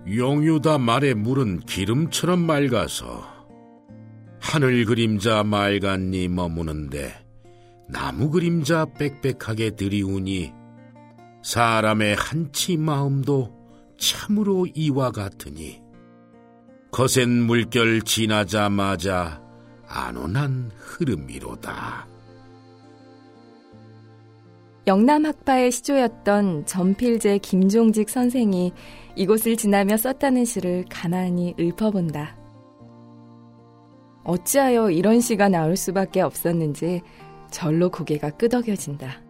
용유담 아래 물은 기름처럼 맑아서 하늘 그림자 맑았니 머무는데 나무 그림자 빽빽하게 들이우니 사람의 한치 마음도 참으로 이와 같으니 거센 물결 지나자마자 안온한 흐름이로다. 영남 학파의 시조였던 전필제 김종직 선생이 이곳을 지나며 썼다는 시를 가만히 읊어본다. 어찌하여 이런 시가 나올 수밖에 없었는지 절로 고개가 끄덕여진다.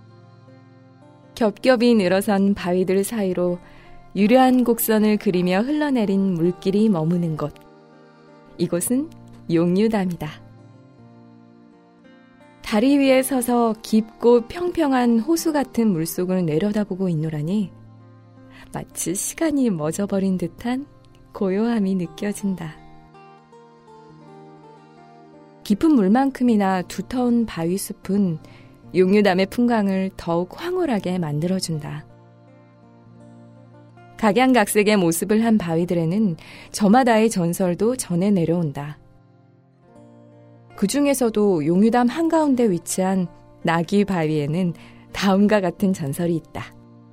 겹겹이 늘어선 바위들 사이로 유려한 곡선을 그리며 흘러내린 물길이 머무는 곳. 이곳은 용유담이다. 다리 위에 서서 깊고 평평한 호수 같은 물속을 내려다보고 있노라니 마치 시간이 멎어버린 듯한 고요함이 느껴진다. 깊은 물만큼이나 두터운 바위숲은 용유담의 풍광을 더욱 황홀하게 만들어준다. 각양각색의 모습을 한 바위들에는 저마다의 전설도 전해 내려온다. 그 중에서도 용유담 한가운데 위치한 나귀 바위에는 다음과 같은 전설이 있다.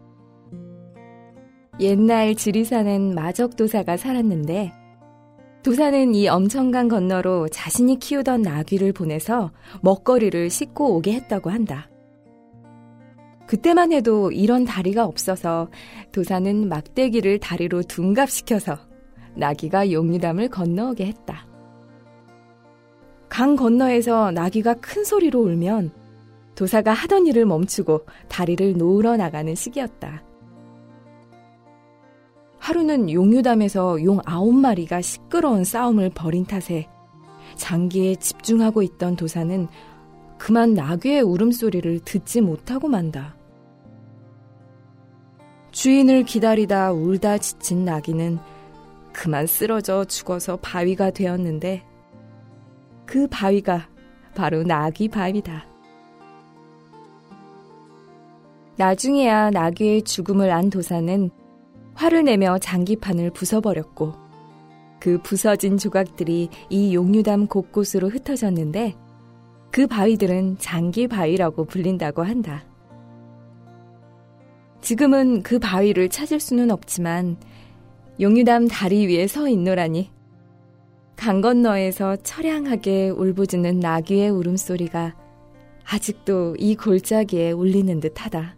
옛날 지리산엔 마적도사가 살았는데 도사는 이 엄청강 건너로 자신이 키우던 나귀를 보내서 먹거리를 싣고 오게 했다고 한다. 그때만 해도 이런 다리가 없어서 도사는 막대기를 다리로 둔갑시켜서 나귀가 용유담을 건너오게 했다. 강 건너에서 나귀가 큰 소리로 울면 도사가 하던 일을 멈추고 다리를 놓으러 나가는 시기였다. 하루는 용유담에서 용 9마리가 시끄러운 싸움을 벌인 탓에 장기에 집중하고 있던 도사는 그만 나귀의 울음소리를 듣지 못하고 만다. 주인을 기다리다 울다 지친 나귀는 그만 쓰러져 죽어서 바위가 되었는데 그 바위가 바로 나귀 바위다. 나중에야 나귀의 죽음을 안 도사는 화를 내며 장기판을 부숴버렸고 그 부서진 조각들이 이 용유담 곳곳으로 흩어졌는데 그 바위들은 장기바위라고 불린다고 한다. 지금은 그 바위를 찾을 수는 없지만 용유담 다리 위에 서 있노라니 강 건너에서 처량하게 울부짖는 나귀의 울음소리가 아직도 이 골짜기에 울리는 듯하다.